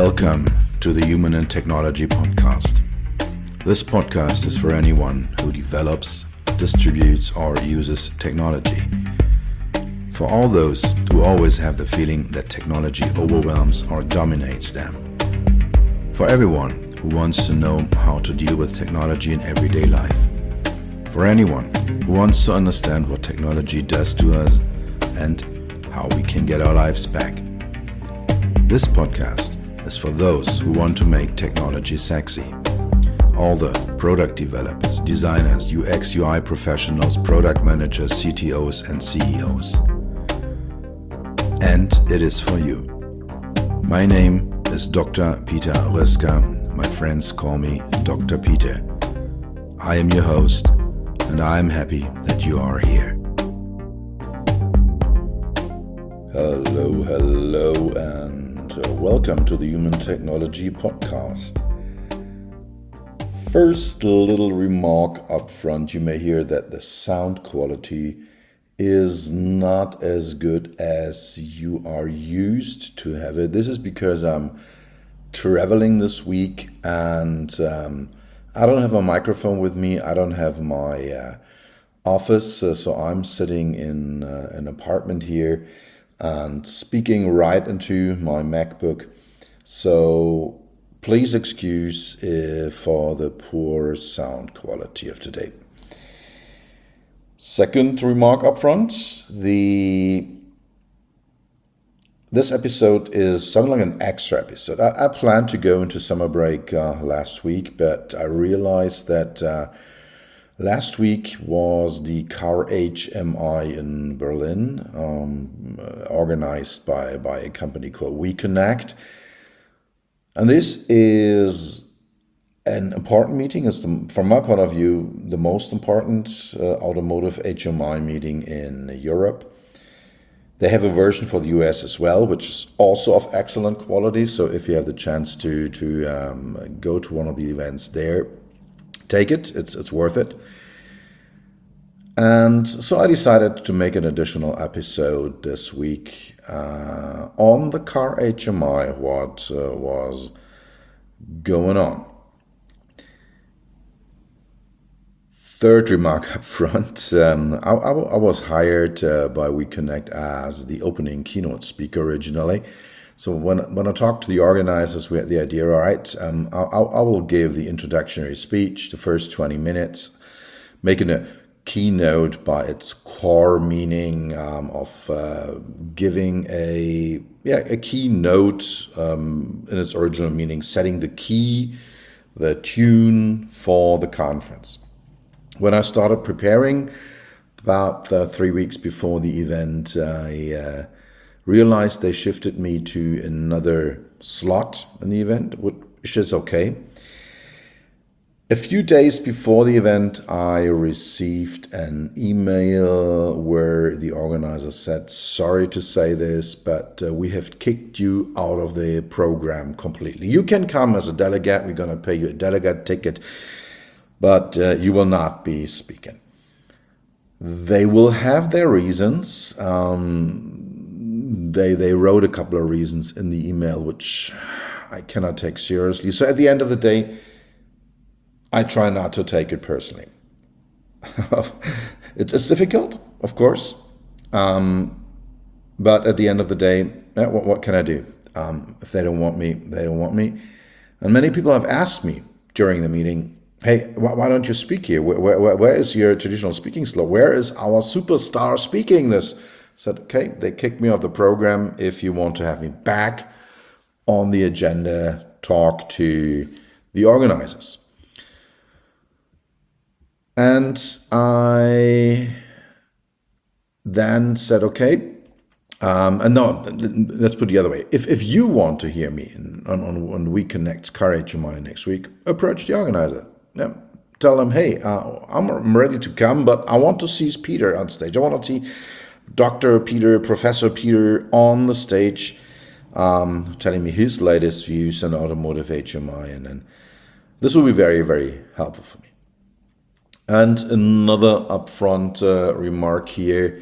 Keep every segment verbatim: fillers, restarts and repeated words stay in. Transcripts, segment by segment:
Welcome to the Human and Technology Podcast. This podcast is for anyone who develops, distributes, or uses technology. For all those who always have the feeling that technology overwhelms or dominates them. For everyone who wants to know how to deal with technology in everyday life. For anyone who wants to understand what technology does to us and how we can get our lives back. This podcast is for those who want to make technology sexy. All the product developers, designers, U X U I professionals, product managers, C T Os, and C E Os. And it is for you. My name is Doctor Peter Röska. My friends call me Doctor Peter. I am your host, and I am happy that you are here. Hello, hello, and welcome to the Human Technology Podcast. First little remark up front, you may hear that the sound quality is not as good as you are used to have it. This is because I'm traveling this week and um, I don't have a microphone with me. I don't have my uh, office, uh, so I'm sitting in uh, an apartment here and speaking right into my MacBook. So please excuse uh, for the poor sound quality of today. Second remark up front, the this episode is something like an extra episode. I, I planned to go into summer break uh, last week, but I realized that uh, last week was the Car H M I in Berlin, um, organized by, by a company called WeConnect. And this is an important meeting. It's, the, from my point of view, the most important uh, automotive H M I meeting in Europe. They have a version for the U S as well, which is also of excellent quality. So if you have the chance to, to um, go to one of the events there, take it, it's it's worth it. And so I decided to make an additional episode this week uh, on the Car H M I, what uh, was going on. Third remark up front, um, I, I, I was hired uh, by WeConnect as the opening keynote speaker originally. So when when I talked to the organizers, we had the idea, all right, um, I, I will give the introductory speech, the first twenty minutes, making a keynote by its core meaning um, of uh, giving a yeah a keynote um, in its original meaning, setting the key, the tune for the conference. When I started preparing, about uh, three weeks before the event, I uh, realized they shifted me to another slot in the event, which is okay. A few days before the event, I received an email where the organizer said, sorry to say this, but uh, we have kicked you out of the program completely. You can come as a delegate. We're going to pay you a delegate ticket, but uh, you will not be speaking. They will have their reasons. Um, they they wrote a couple of reasons in the email, which I cannot take seriously. So at the end of the day, I try not to take it personally. it's, it's difficult, of course, um, but at the end of the day, eh, what, what can I do? Um, if they don't want me, they don't want me. And many people have asked me during the meeting, hey, why, why don't you speak here? Where, where, where is your traditional speaking slot? Where is our superstar speaking this? I said, okay, they kicked me off the program. If you want to have me back on the agenda, talk to the organizers. And I then said, okay, um, and no, let's put it the other way. If if you want to hear me in, on, on, on WeConnect's Car H M I next week, approach the organizer. Yeah, tell them, hey, uh, I'm ready to come, but I want to see Peter on stage. I want to see Doctor Peter, Professor Peter on the stage, um, telling me his latest views on automotive H M I. And then this will be very, very helpful for me. And another upfront uh, remark here.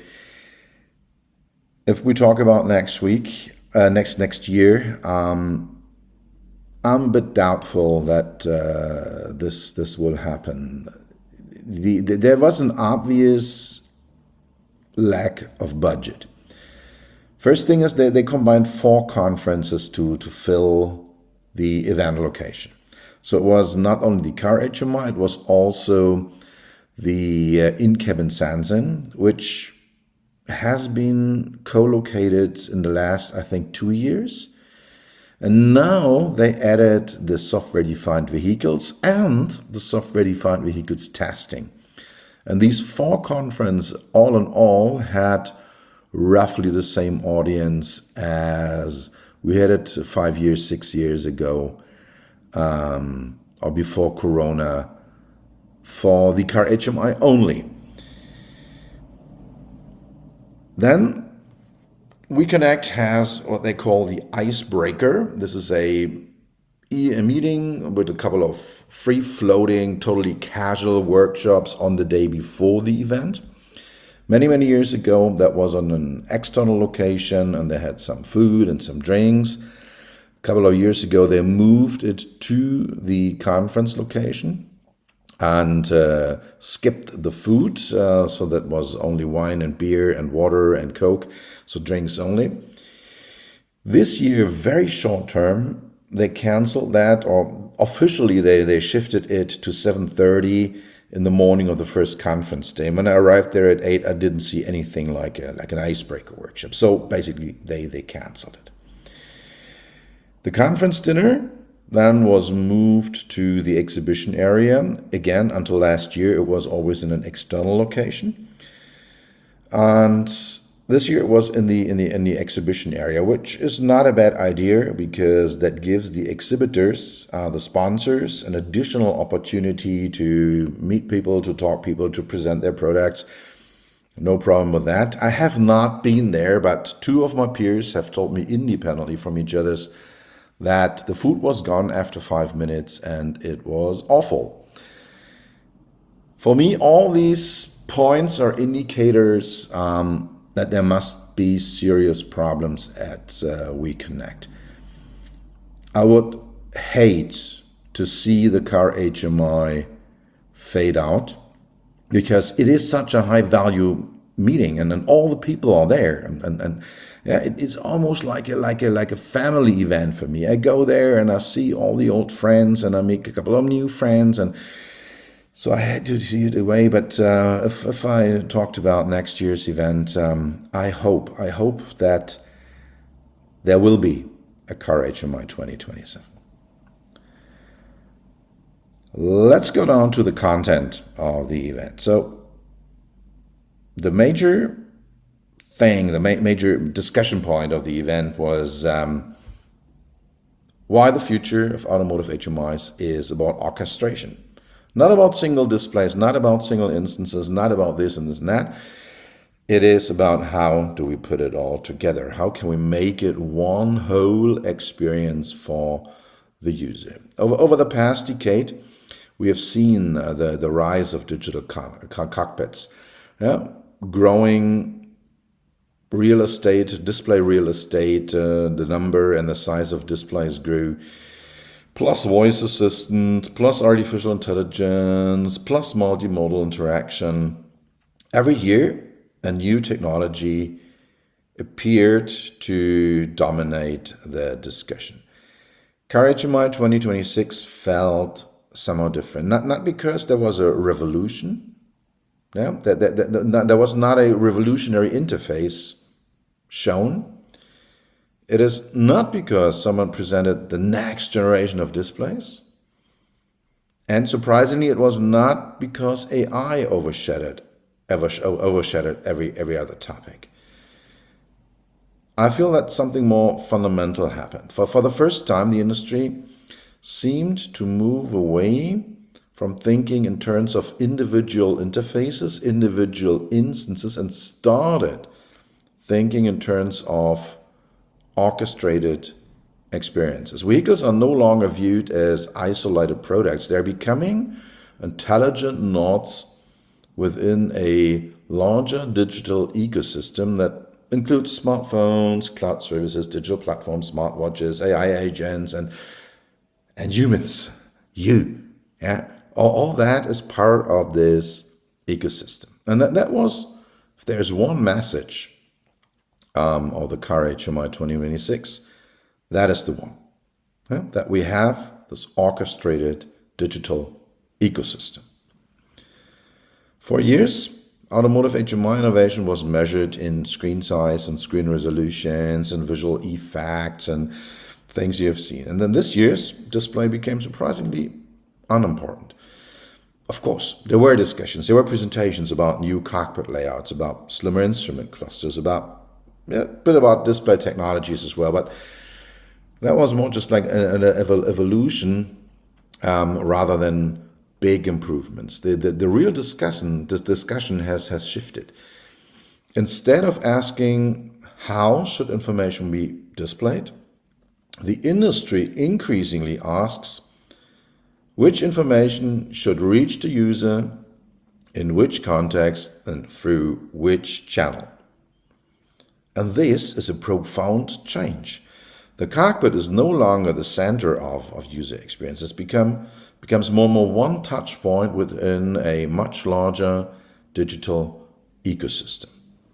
If we talk about next week, uh, next next year, um, I'm a bit doubtful that uh, this this will happen. The, the, there was an obvious lack of budget. First thing is they, they combined four conferences to, to fill the event location. So it was not only the car H M I, it was also the uh, in-cabin Sanzen, which has been co-located in the last, I think, two years. And now they added the software-defined vehicles and the software-defined vehicles testing. And these four conferences, all in all, had roughly the same audience as we had it five years, six years ago, um, or before Corona, for the car H M I only. Then WeConnect has what they call the Icebreaker. This is a, a meeting with a couple of free-floating, totally casual workshops on the day before the event. Many, many years ago, that was on an external location, and they had some food and some drinks. A couple of years ago, they moved it to the conference location and uh, skipped the food, uh, so that was only wine and beer and water and Coke, so drinks only. This year, very short term, they canceled that, or officially they, they shifted it to seven thirty in the morning of the first conference day. When I arrived there at eight, I didn't see anything like a, like an icebreaker workshop. So basically, they, they canceled it. The conference dinner then was moved to the exhibition area. Again, until last year, it was always in an external location. And this year it was in the in the in the exhibition area, which is not a bad idea because that gives the exhibitors, uh, the sponsors, an additional opportunity to meet people, to talk people, to present their products. No problem with that. I have not been there, but two of my peers have told me independently from each other's that the food was gone after five minutes and it was awful. For me, all these points are indicators um, that there must be serious problems at uh, WeConnect. I would hate to see the car H M I fade out because it is such a high value meeting and then all the people are there and, and, and yeah, it, it's almost like a like a like a family event for me. I go there and I see all the old friends and I make a couple of new friends, and so I had to see it away. But uh, if if I talked about next year's event, um, I hope I hope that there will be a car H M I twenty twenty-seven. Let's go down to the content of the event. So the major thing, the ma- major discussion point of the event was um, why the future of automotive H M Is is about orchestration. Not about single displays, not about single instances, not about this and this and that. It is about how do we put it all together? How can we make it one whole experience for the user? Over, over the past decade, we have seen uh, the, the rise of digital co- co- cockpits, yeah, growing real estate, display real estate, uh, the number and the size of displays grew, plus voice assistant, plus artificial intelligence, plus multimodal interaction. Every year, a new technology appeared to dominate the discussion. Car H M I twenty twenty-six felt somehow different, not, not because there was a revolution, yeah, that, that, that, that, there was not a revolutionary interface shown. It is not because someone presented the next generation of displays. And surprisingly, it was not because A I overshadowed, overshadowed every, every other topic. I feel that something more fundamental happened. For, for the first time, the industry seemed to move away from thinking in terms of individual interfaces, individual instances, and started thinking in terms of orchestrated experiences. Vehicles are no longer viewed as isolated products. They're becoming intelligent nodes within a larger digital ecosystem that includes smartphones, cloud services, digital platforms, smartwatches, A I agents, and and humans, you. Yeah, all, all that is part of this ecosystem. And that, that was, if there's one message um, of the CAR H M I twenty twenty-six, that is the one. Yeah? That we have this orchestrated digital ecosystem. For years, automotive H M I innovation was measured in screen size and screen resolutions and visual effects and things you have seen. And then this year's display became surprisingly unimportant. Of course, there were discussions, there were presentations about new cockpit layouts, about slimmer instrument clusters, about yeah, a bit about display technologies as well. But that was more just like an, an evolution um, rather than big improvements. The, the, the real discussion, this discussion has, has shifted. Instead of asking how should information be displayed, the industry increasingly asks which information should reach the user, in which context, and through which channel. And this is a profound change. The cockpit is no longer the center of, of user experience. It's become, becomes more and more one touch point within a much larger digital ecosystem.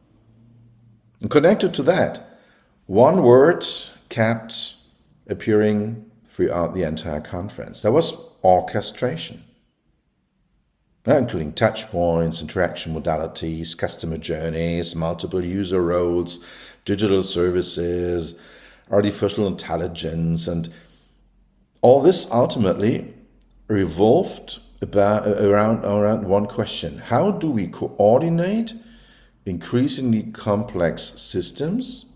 And connected to that, one word kept appearing throughout the entire conference. That was orchestration, including touch points, interaction modalities, customer journeys, multiple user roles, digital services, artificial intelligence, and all this ultimately revolved about, around, around one question. How do we coordinate increasingly complex systems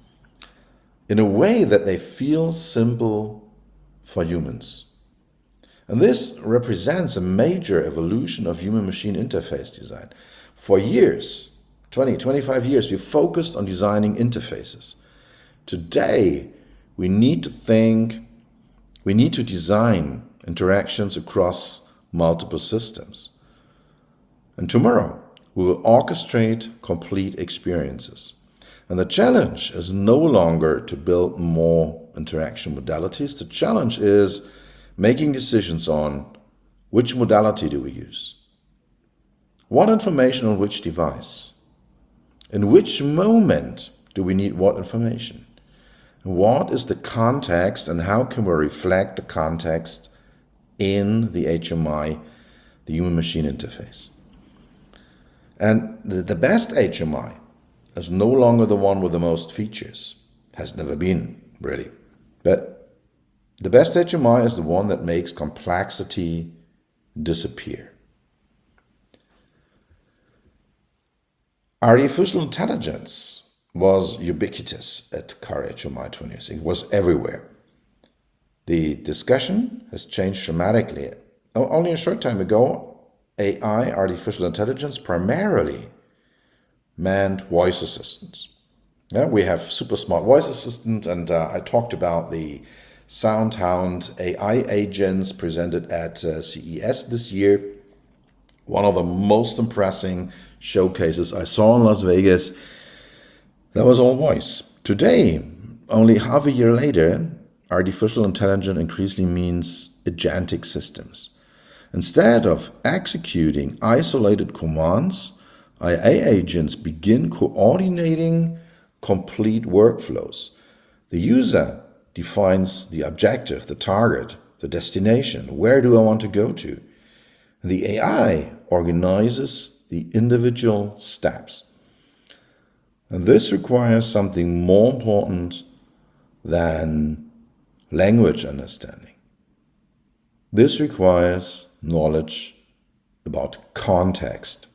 in a way that they feel simple for humans? And this represents a major evolution of human-machine interface design. For years, twenty, twenty-five years, we focused on designing interfaces. Today, we need to think, we need to design interactions across multiple systems. And tomorrow, we will orchestrate complete experiences. And the challenge is no longer to build more interaction modalities. The challenge is making decisions on which modality do we use, what information on which device, in which moment do we need what information, what is the context, and how can we reflect the context in the H M I, the human-machine interface. And the, the best H M I is no longer the one with the most features, has never been really, but the best H M I is the one that makes complexity disappear. Artificial intelligence was ubiquitous at CAR H M I twenty-six. It was everywhere. The discussion has changed dramatically. Only a short time ago, A I, artificial intelligence, primarily meant voice assistants. Yeah, we have super smart voice assistants, and uh, I talked about the SoundHound A I agents presented at uh, C E S this year. One of the most impressive showcases I saw in Las Vegas. That was all voice. Today, only half a year later, artificial intelligence increasingly means agentic systems. Instead of executing isolated commands, A I agents begin coordinating complete workflows. The user defines the objective, the target, the destination. Where do I want to go to? The A I organizes the individual steps. And this requires something more important than language understanding. This requires knowledge about context.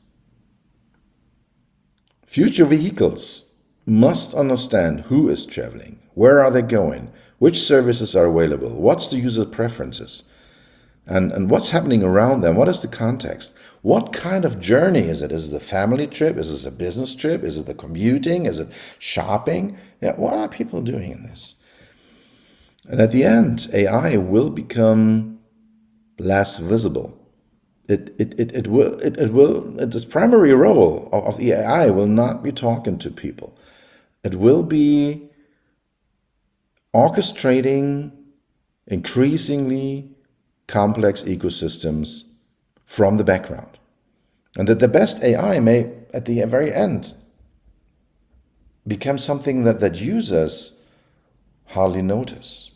Future vehicles must understand who is traveling, where are they going, which services are available, what's the user preferences, and, and what's happening around them, what is the context, what kind of journey is it? Is it a family trip? Is it a business trip? Is it the commuting? Is it shopping? Yeah, what are people doing in this? And at the end, A I will become less visible. It, it, it, it will, it, it will, its primary role of, of the A I will not be talking to people. It will be orchestrating increasingly complex ecosystems from the background. And that the best A I may, at the very end, become something that, that users hardly notice.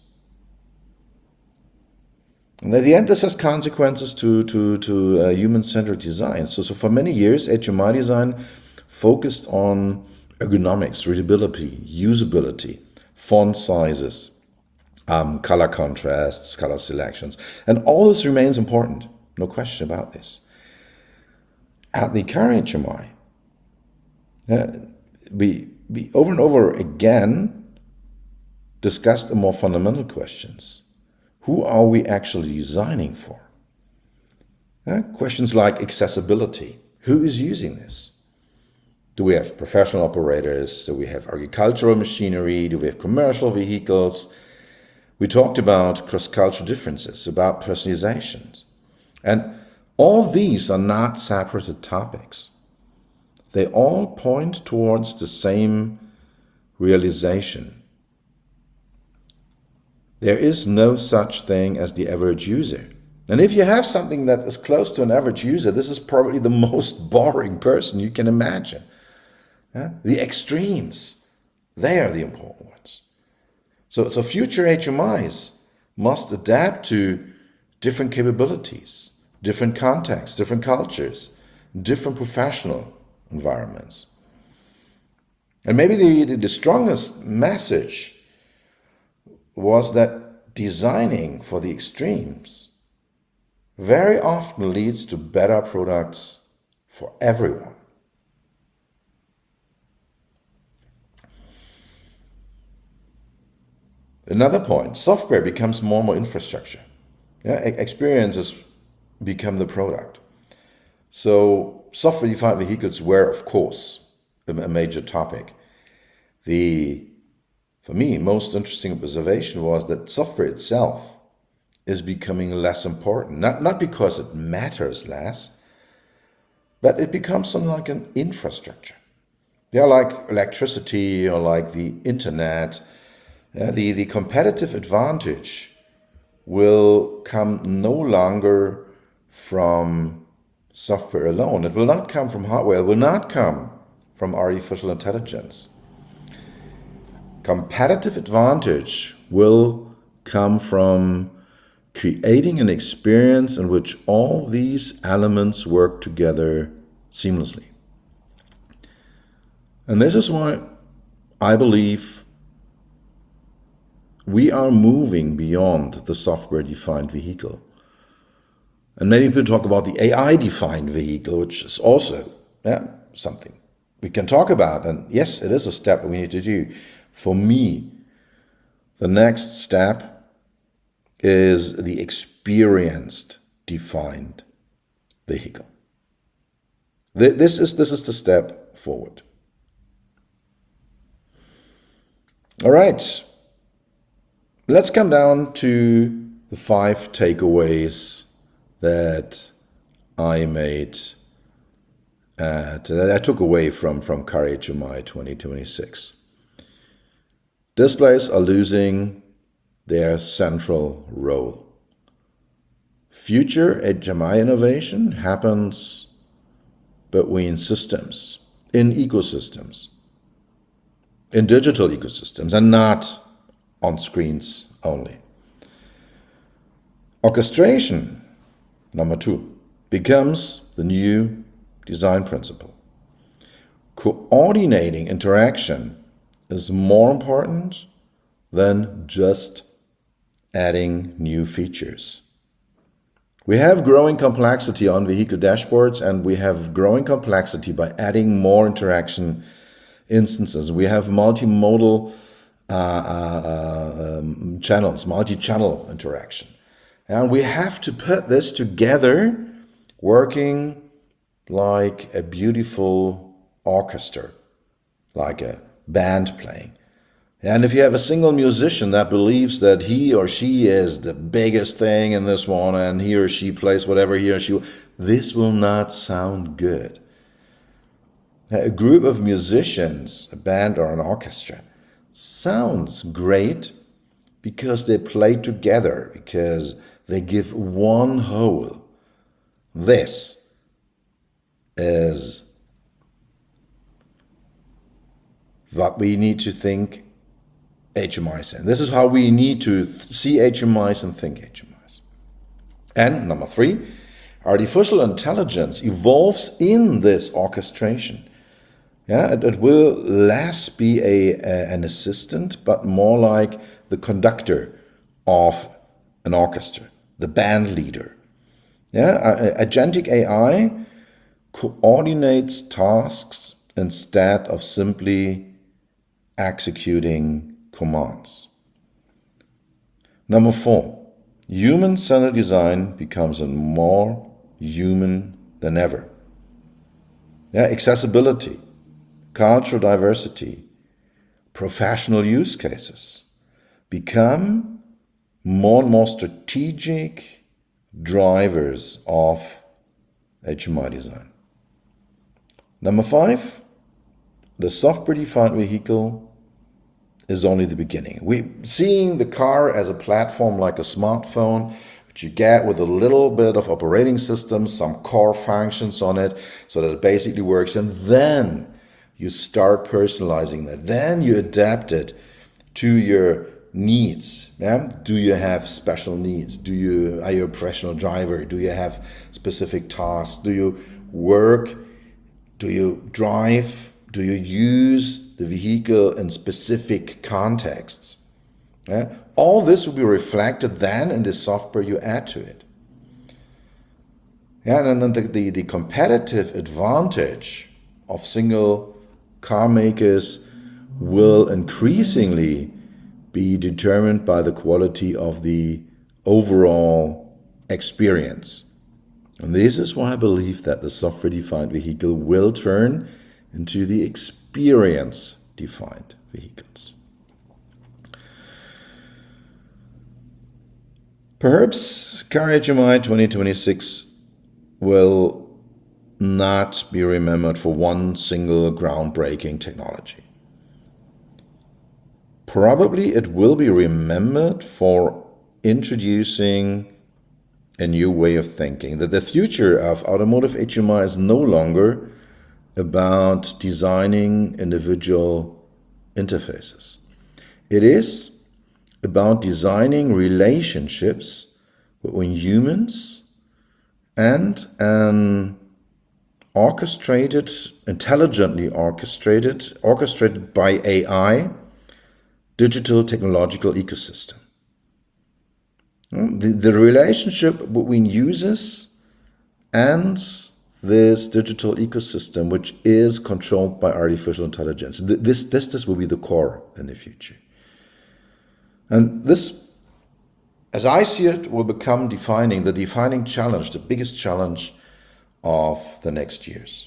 And at the end, this has consequences to, to, to uh, human-centered design. So, so for many years, H M I design focused on ergonomics, readability, usability, font sizes, um, color contrasts, color selections. And all this remains important, no question about this. At the current H M I, uh, we, we over and over again discussed the more fundamental questions. Who are we actually designing for? Uh, questions like accessibility. Who is using this? Do we have professional operators? Do we have agricultural machinery? Do we have commercial vehicles? We talked about cross-cultural differences, about personalizations. And all these are not separated topics. They all point towards the same realization. There is no such thing as the average user. And if you have something that is close to an average user, this is probably the most boring person you can imagine. Yeah? The extremes, they are the important ones. So, so future H M Is must adapt to different capabilities, different contexts, different cultures, different professional environments. And maybe the, the strongest message was that designing for the extremes very often leads to better products for everyone. Another point, software becomes more and more infrastructure. Yeah, experiences become the product. So software-defined vehicles were, of course, a major topic. The For me, most interesting observation was that software itself is becoming less important. Not, not because it matters less, but it becomes something like an infrastructure. Yeah, like electricity or like the internet. Yeah, the, the competitive advantage will come no longer from software alone. It will not come from hardware. It will not come from artificial intelligence. Competitive advantage will come from creating an experience in which all these elements work together seamlessly. And this is why I believe we are moving beyond the software-defined vehicle. And many people talk about the A I-defined vehicle, which is also yeah, something we can talk about. And yes, it is a step that we need to do. For me, the next step is the experienced defined vehicle. This is, this is the step forward. All right, let's come down to the five takeaways that I made, at, that I took away from, from CAR H M I twenty twenty-six. Displays are losing their central role. Future H M I innovation happens between systems, in ecosystems, in digital ecosystems, and not on screens only. Orchestration, number two, becomes the new design principle. Coordinating interaction is more important than just adding new features. We have growing complexity on vehicle dashboards, and we have growing complexity by adding more interaction instances. We have multimodal uh, uh, um, channels, multi-channel interaction. And we have to put this together working like a beautiful orchestra, like a band playing. And if you have a single musician that believes that he or she is the biggest thing in this one and he or she plays whatever he or she, this will not sound good. A group of musicians, a band or an orchestra, sounds great because they play together, because they give one whole. This is what we need to think H M Is in. This is how we need to th- see H M Is and think H M Is. And number three, artificial intelligence evolves in this orchestration. Yeah, it, it will less be a, a an assistant, but more like the conductor of an orchestra, the band leader. Yeah, agentic A I coordinates tasks instead of simply executing commands. Number four, human-centered design becomes more human than ever. Yeah, accessibility, cultural diversity, professional use cases become more and more strategic drivers of H M I design. Number five, the software-defined vehicle is only the beginning. We're seeing the car as a platform like a smartphone, which you get with a little bit of operating system, some core functions on it, so that it basically works. And then you start personalizing that. Then you adapt it to your needs. Yeah? Do you have special needs? Do you are you a professional driver? Do you have specific tasks? Do you work? Do you drive? Do you use the vehicle in specific contexts? Yeah? All this will be reflected then in the software you add to it. Yeah, and then the, the, the competitive advantage of single car makers will increasingly be determined by the quality of the overall experience. And this is why I believe that the software-defined vehicle will turn into the experience-defined vehicles. Perhaps Car H M I twenty twenty-six will not be remembered for one single groundbreaking technology. Probably it will be remembered for introducing a new way of thinking, that the future of automotive H M I is no longer about designing individual interfaces. It is about designing relationships between humans and an orchestrated, intelligently orchestrated, orchestrated by A I, digital technological ecosystem. The, the relationship between users and this digital ecosystem, which is controlled by artificial intelligence. This, this, this will be the core in the future. And this, as I see it, will become defining, the defining challenge, the biggest challenge of the next years.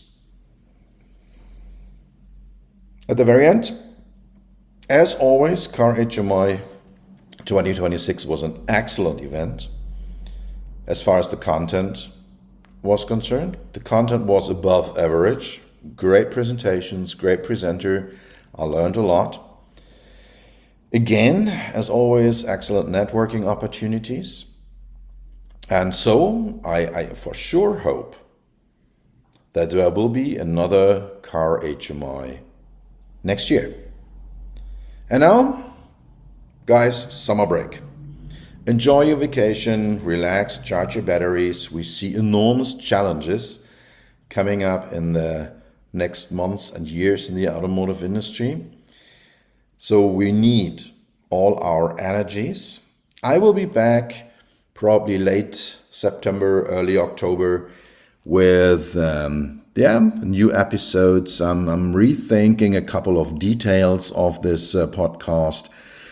At the very end, as always, Car H M I twenty twenty-six was an excellent event. As far as the content was concerned, the content was above average. Great presentations, great presenter. I learned a lot. Again, as always, excellent networking opportunities. And so I, I for sure hope that there will be another Car H M I next year. And now, guys, summer break. Enjoy your vacation, relax, charge your batteries. We see enormous challenges coming up in the next months and years in the automotive industry. So we need all our energies. I will be back probably late September, early October with um, yeah, new episodes. Um, I'm rethinking a couple of details of this uh, podcast.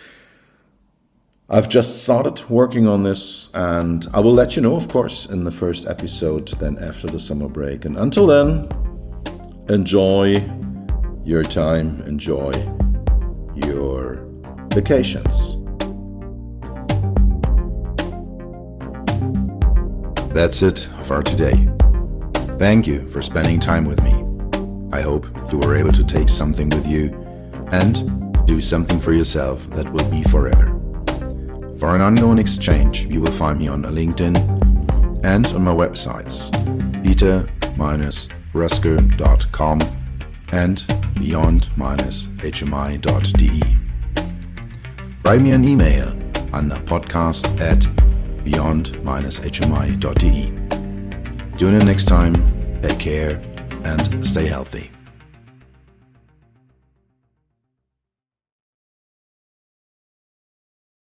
I've just started working on this, and I will let you know, of course, in the first episode, then after the summer break. And until then, enjoy your time, enjoy your vacations. That's it for today. Thank you for spending time with me. I hope you were able to take something with you and do something for yourself that will be forever. For an ongoing exchange, you will find me on LinkedIn and on my websites peter dash resker dot com and beyond dash h m i dot d e. Write me an email on podcast at beyond dash h m i dot d e. Tune in next time, take care and stay healthy.